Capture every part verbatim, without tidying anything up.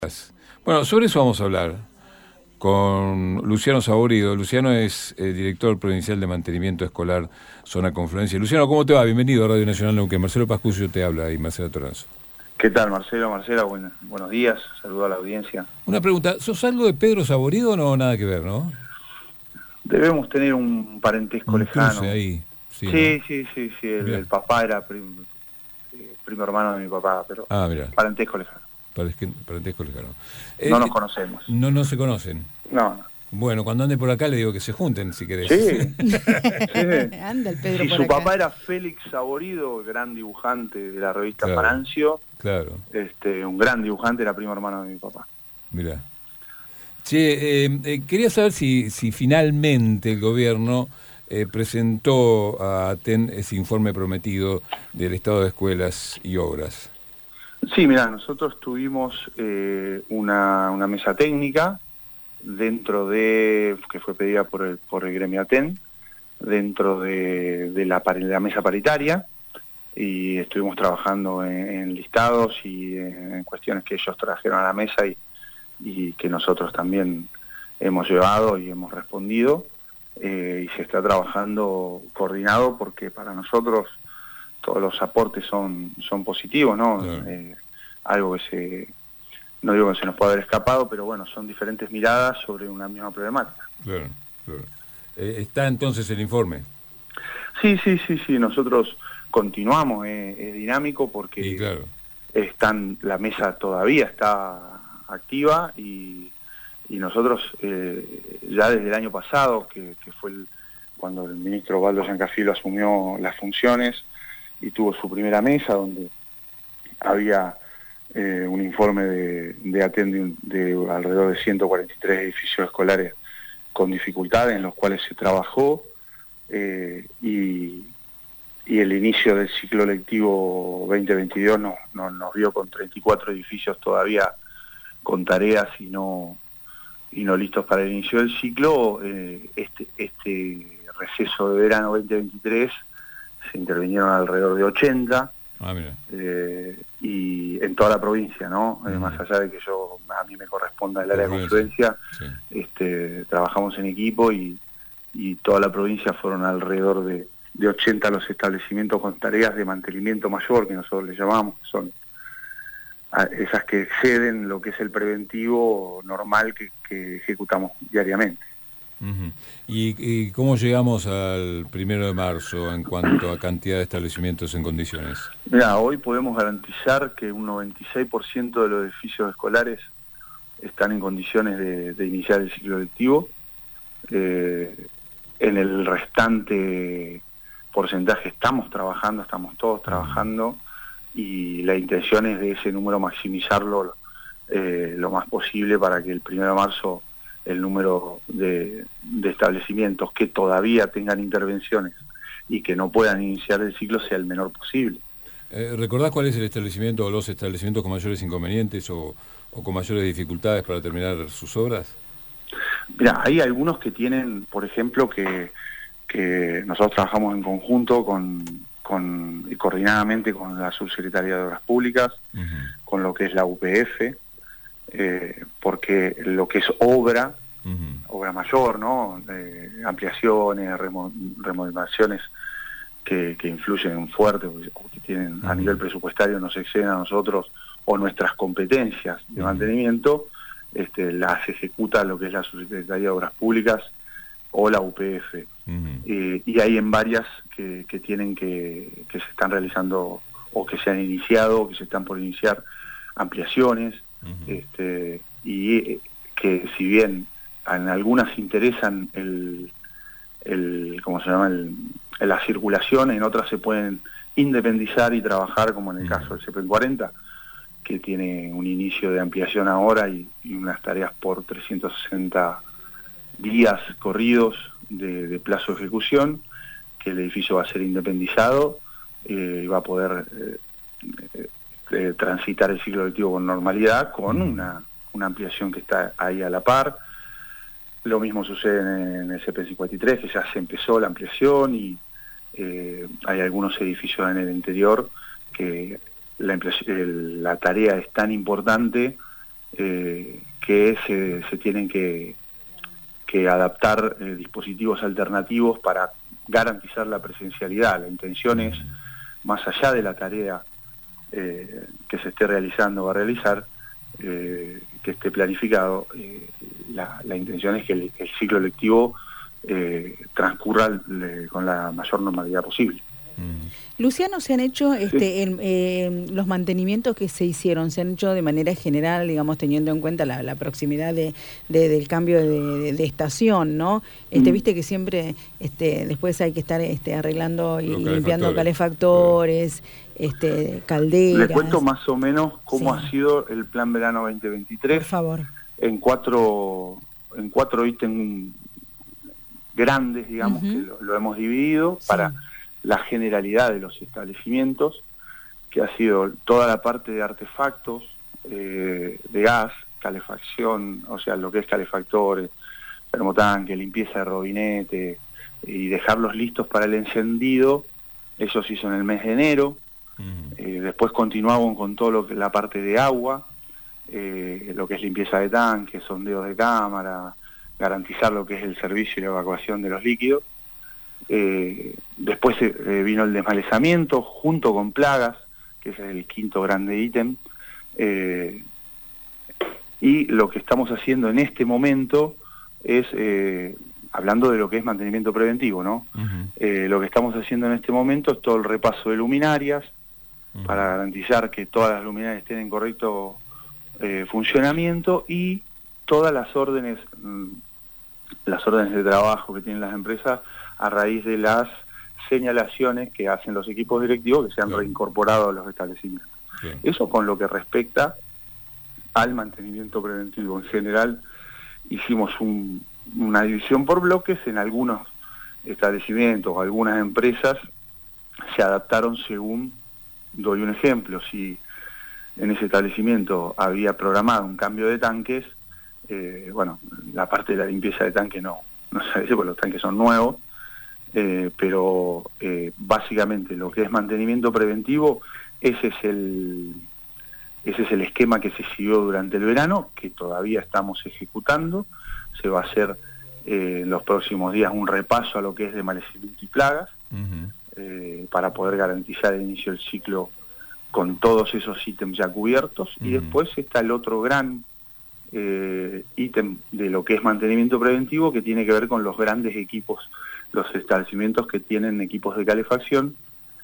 Bueno, sobre eso vamos a hablar con Luciano Saborido. Luciano es eh, director provincial de mantenimiento escolar Zona Confluencia. Luciano, ¿cómo te va? Bienvenido a Radio Nacional Neuquén. Marcelo Pascucio te habla y Marcelo Toranzo. ¿Qué tal, Marcelo? Marcela, bueno, buenos días. Saludo a la audiencia. Una pregunta, ¿sos algo de Pedro Saborido o no? Nada que ver, ¿no? Debemos tener un parentesco un lejano. Cruce ahí. Sí, sí, ¿no? sí, sí, sí. El, el papá era prim, eh, primo hermano de mi papá, pero ah, mira. parentesco lejano. Parentesco lejano. Eh, no nos conocemos. No, no se conocen. No, no. Bueno, cuando ande por acá le digo que se junten, si querés. Sí, sí. Anda el Pedro sí, por su acá. papá era Félix Saborido, gran dibujante de la revista Claro, Parancio. Claro. Este, un gran dibujante, era primo hermano de mi papá. Mirá. Che, eh, eh, quería saber si, si finalmente el gobierno eh, presentó a ATEN ese informe prometido del estado de escuelas y obras. Sí, mira, nosotros tuvimos eh, una, una mesa técnica dentro de, que fue pedida por el, por el gremio ATEN, dentro de, de, la, de la mesa paritaria, y estuvimos trabajando en, en listados y en, en cuestiones que ellos trajeron a la mesa y, y que nosotros también hemos llevado y hemos respondido, eh, y se está trabajando coordinado porque para nosotros todos los aportes son, son positivos, ¿no? Claro. Eh, algo que se... No digo que se nos pueda haber escapado, pero bueno, son diferentes miradas sobre una misma problemática. Claro, claro. Eh, ¿Está entonces el informe? Sí, sí, sí, sí, nosotros continuamos, eh, es dinámico porque sí, claro. están, la mesa todavía está activa y, y nosotros eh, ya desde el año pasado, que, que fue el, cuando el ministro Osvaldo Giancafilo asumió las funciones y tuvo su primera mesa donde había... Eh, un informe de, de ATEN de, de alrededor de ciento cuarenta y tres edificios escolares con dificultades en los cuales se trabajó, eh, y, y el inicio del ciclo lectivo veinte veintidós nos, nos, nos vio con treinta y cuatro edificios todavía con tareas y no, y no listos para el inicio del ciclo. Eh, este, este receso de verano veinte veintitrés se intervinieron alrededor de ochenta. Ah, mira. Eh, y en toda la provincia, ¿no? Eh, uh-huh. Más allá de que yo a mí me corresponda el área de confluencia, sí. este, trabajamos en equipo y, y toda la provincia fueron alrededor de, de ochenta los establecimientos con tareas de mantenimiento mayor, que nosotros le llamamos, que son esas que exceden lo que es el preventivo normal que, que ejecutamos diariamente. Uh-huh. ¿Y, ¿Y cómo llegamos al primero de marzo en cuanto a cantidad de establecimientos en condiciones? Mira, hoy podemos garantizar que un noventa y seis por ciento de los edificios escolares están en condiciones de, de iniciar el ciclo lectivo. Eh, en el restante porcentaje estamos trabajando, estamos todos trabajando, uh-huh. y la intención es de ese número maximizarlo eh, lo más posible para que el primero de marzo el número de, de establecimientos que todavía tengan intervenciones y que no puedan iniciar el ciclo sea el menor posible. Eh, ¿Recordás cuál es el establecimiento o los establecimientos con mayores inconvenientes o, o con mayores dificultades para terminar sus obras? Mira, hay algunos que tienen, por ejemplo, que, que nosotros trabajamos en conjunto con, con y coordinadamente con la Subsecretaría de Obras Públicas, uh-huh. con lo que es la U P F, Eh, porque lo que es obra, uh-huh. obra mayor, ¿no? Eh, ampliaciones, remo, remodelaciones que, que influyen fuerte, o que tienen uh-huh. a nivel presupuestario nos exceden a nosotros, o nuestras competencias de uh-huh. mantenimiento, este, las ejecuta lo que es la Subsecretaría de Obras Públicas o la U P F. Uh-huh. Eh, y hay en varias que, que tienen que, que se están realizando, o que se han iniciado, o que se están por iniciar ampliaciones. Uh-huh. Este, y que si bien en algunas interesan el, el ¿cómo se llama? El, la circulación, en otras se pueden independizar y trabajar, como en el uh-huh. caso del C P N cuarenta, que tiene un inicio de ampliación ahora y, y unas tareas por trescientos sesenta días corridos de, de plazo de ejecución, que el edificio va a ser independizado eh, y va a poder eh, eh, Eh, transitar el ciclo lectivo con normalidad, con una, una ampliación que está ahí a la par. Lo mismo sucede en, en el C P cincuenta y tres, que ya se empezó la ampliación, y eh, hay algunos edificios en el interior que la, el, la tarea es tan importante eh, que se, se tienen que, que adaptar eh, dispositivos alternativos para garantizar la presencialidad. La intención es, más allá de la tarea eh, que se esté realizando o va a realizar, eh, que esté planificado, eh, la, la intención es que el, el ciclo lectivo eh, transcurra le, con la mayor normalidad posible. Luciano, ¿se han hecho este, Sí. el, eh, los mantenimientos que se hicieron, se han hecho de manera general, digamos, teniendo en cuenta la, la proximidad de, de, del cambio de, de, de estación, ¿no? Este, Mm. Viste que siempre este, después hay que estar este, arreglando y Los limpiando calefactores. calefactores, este, calderas. Le cuento más o menos cómo Sí. ha sido el plan verano veinte veintitrés. Por favor. En cuatro, en cuatro ítems grandes, digamos, Uh-huh. que lo, lo hemos dividido Sí. para la generalidad de los establecimientos, que ha sido toda la parte de artefactos, eh, de gas, calefacción, o sea, lo que es calefactores, termotanque, limpieza de robinete, y dejarlos listos para el encendido. Eso se hizo en el mes de enero. Uh-huh. Eh, después continuamos con todo lo que la parte de agua, eh, lo que es limpieza de tanques, sondeos de cámara, garantizar lo que es el servicio y la evacuación de los líquidos. Eh, después eh, vino el desmalezamiento junto con plagas, que ese es el quinto grande ítem. Eh, y lo que estamos haciendo en este momento es, eh, hablando de lo que es mantenimiento preventivo, ¿no? Uh-huh. Eh, lo que estamos haciendo en este momento es todo el repaso de luminarias, uh-huh, para garantizar que todas las luminarias estén en correcto eh, funcionamiento, y todas las órdenes, mmm, las órdenes de trabajo que tienen las empresas a raíz de las señalaciones que hacen los equipos directivos que se han claro. reincorporado a los establecimientos. Sí. Eso con lo que respecta al mantenimiento preventivo. En general hicimos un, una división por bloques. En algunos establecimientos o algunas empresas se adaptaron según, doy un ejemplo, si en ese establecimiento había programado un cambio de tanques, eh, bueno, la parte de la limpieza de tanques no, no se dice porque los tanques son nuevos, eh, pero eh, básicamente lo que es mantenimiento preventivo, ese es el ese es el esquema que se siguió durante el verano, que todavía estamos ejecutando. Se va a hacer eh, en los próximos días un repaso a lo que es desmalezamiento y plagas, uh-huh, eh, para poder garantizar el inicio del ciclo con todos esos ítems ya cubiertos. Uh-huh. Y después está el otro gran eh, ítem de lo que es mantenimiento preventivo, que tiene que ver con los grandes equipos, los establecimientos que tienen equipos de calefacción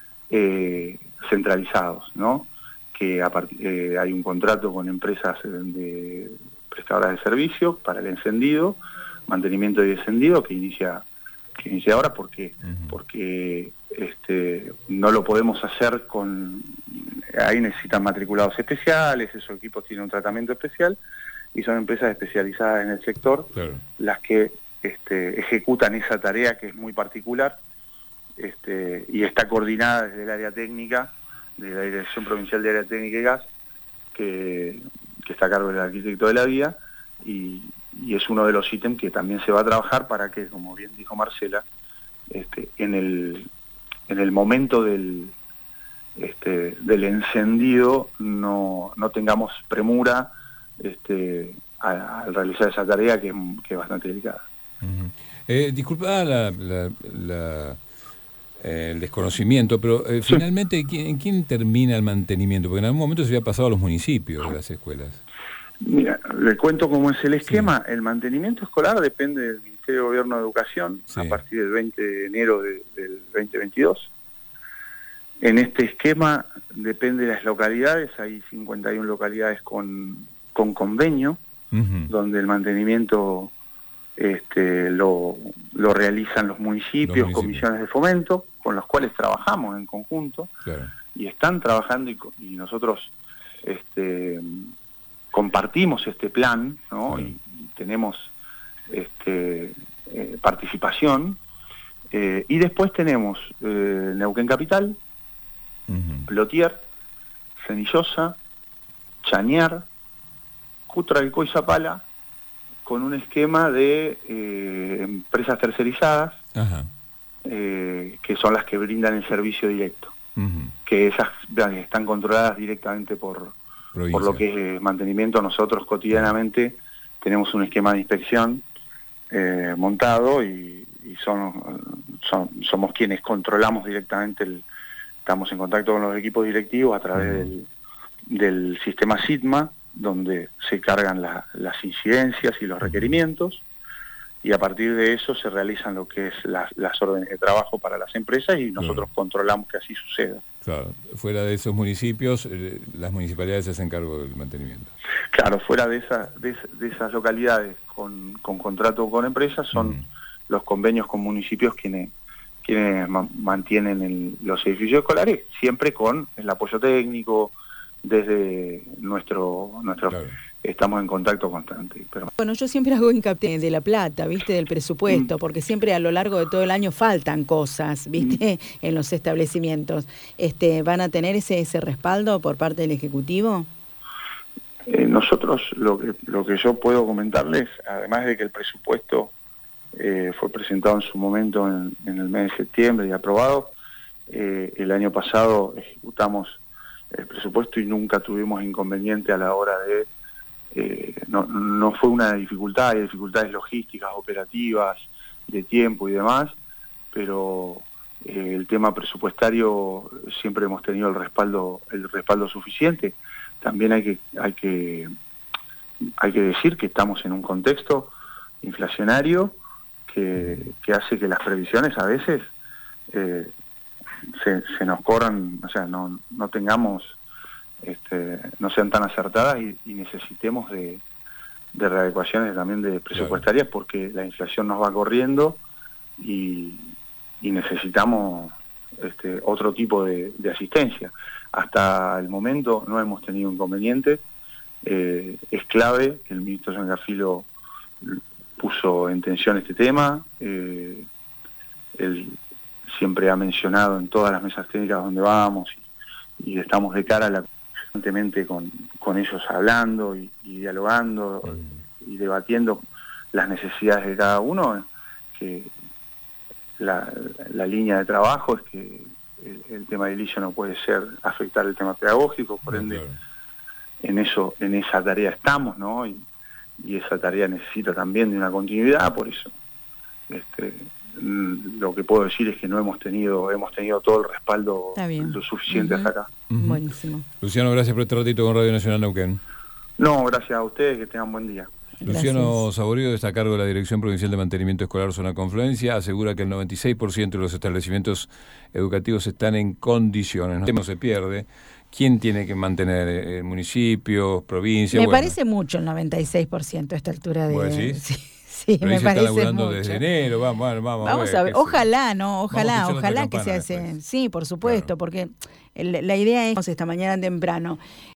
eh, centralizados, ¿no? Que a part- eh, hay un contrato con empresas de prestadoras de servicio para el encendido, mantenimiento y descendido, que inicia que inicia ahora porque uh-huh, porque este no lo podemos hacer con, ahí necesitan matriculados especiales, esos equipos tienen un tratamiento especial y son empresas especializadas en el sector, claro, las que este, ejecutan esa tarea que es muy particular, este, y está coordinada desde el área técnica de la Dirección Provincial de Área Técnica y Gas, que, que está a cargo del arquitecto de la vía, y, y es uno de los ítems que también se va a trabajar para que, como bien dijo Marcela, este, en el en el momento del este, del encendido no, no tengamos premura este, al realizar esa tarea que, que es bastante delicada. Uh-huh. eh, disculpa la, la, la Eh, el desconocimiento, pero eh, sí. finalmente, ¿en quién termina el mantenimiento? Porque en algún momento se había pasado a los municipios de las escuelas. Mira, le cuento cómo es el esquema. Sí. El mantenimiento escolar depende del Ministerio de Gobierno de Educación, sí, a partir del veinte de enero de, del veinte veintidós. En este esquema depende de las localidades, hay cincuenta y una localidades con, con convenio, uh-huh, donde el mantenimiento Este, lo, lo realizan los municipios, los municipios, comisiones de fomento, con los cuales trabajamos en conjunto, claro, y están trabajando y, y nosotros este, compartimos este plan, ¿no? Claro. Y, y tenemos este, eh, participación, eh, y después tenemos eh, Neuquén Capital, uh-huh, Plotier, Cenillosa, Chañar, Cutralcó y Zapala, con un esquema de eh, empresas tercerizadas, eh, que son las que brindan el servicio directo, uh-huh, que esas están controladas directamente por, Provincia. Por lo que es mantenimiento, nosotros cotidianamente tenemos un esquema de inspección eh, montado y, y son, son, somos quienes controlamos directamente, el, estamos en contacto con los equipos directivos a través uh-huh. del, del sistema SITMA, donde se cargan la, las incidencias y los requerimientos, y a partir de eso se realizan lo que es la, las órdenes de trabajo para las empresas y nosotros claro. controlamos que así suceda. Claro, fuera de esos municipios, eh, las municipalidades se hacen cargo del mantenimiento. Claro, fuera de, esa, de, de esas localidades con, con contrato con empresas son mm. los convenios con municipios quienes, quienes ma- mantienen el, los edificios escolares, siempre con el apoyo técnico, desde nuestro... nuestro claro. Estamos en contacto constante. Pero... Bueno, yo siempre hago hincapié de la plata, ¿viste? Del presupuesto, mm. porque siempre a lo largo de todo el año faltan cosas, ¿viste? Mm. En los establecimientos. Este, ¿van a tener ese ese respaldo por parte del Ejecutivo? Eh, nosotros, lo que, lo que yo puedo comentarles, además de que el presupuesto eh, fue presentado en su momento en, en el mes de septiembre y aprobado, eh, el año pasado ejecutamos el presupuesto y nunca tuvimos inconveniente a la hora de... Eh, no, no fue una dificultad, hay dificultades logísticas, operativas, de tiempo y demás, pero eh, el tema presupuestario siempre hemos tenido el respaldo, el respaldo suficiente. También hay que, hay que, hay que decir que estamos en un contexto inflacionario que, que hace que las previsiones a veces eh, se, se nos corran, o sea, no, no tengamos Este, no sean tan acertadas y, y necesitemos de, de readecuaciones también de presupuestarias, claro. porque la inflación nos va corriendo y, y necesitamos este, otro tipo de, de asistencia. Hasta el momento no hemos tenido inconvenientes. Eh, es clave que el ministro Giancarfillo puso en tensión este tema. Eh, él siempre ha mencionado en todas las mesas técnicas donde vamos y, y estamos de cara a la constantemente con, con ellos hablando y, y dialogando mm. y debatiendo las necesidades de cada uno, que la, la línea de trabajo es que el, el tema edilicio no puede ser afectar el tema pedagógico, por ende claro. en eso, en esa tarea estamos, ¿no? Y, y esa tarea necesita también de una continuidad, por eso este lo que puedo decir es que no hemos tenido hemos tenido todo el respaldo lo suficiente uh-huh. hasta acá. Uh-huh. Buenísimo. Luciano, gracias por este ratito con Radio Nacional Neuquén. No, gracias a ustedes, que tengan buen día. Luciano gracias. Saborido está a cargo de la Dirección Provincial de Mantenimiento Escolar Zona Confluencia, asegura que el noventa y seis por ciento de los establecimientos educativos están en condiciones, no se pierde. ¿Quién tiene que mantener? ¿El municipio, provincia? Me bueno. parece mucho el noventa y seis por ciento a esta altura de... ¿Vos decís? Sí. Sí, pero me está parece laburando mucho. Desde enero, vamos, vamos, vamos, vamos a ver. A ver. Ojalá, ¿no? Ojalá, ojalá que se hace. Después. Sí, por supuesto, claro. porque el, la idea es esta mañana temprano.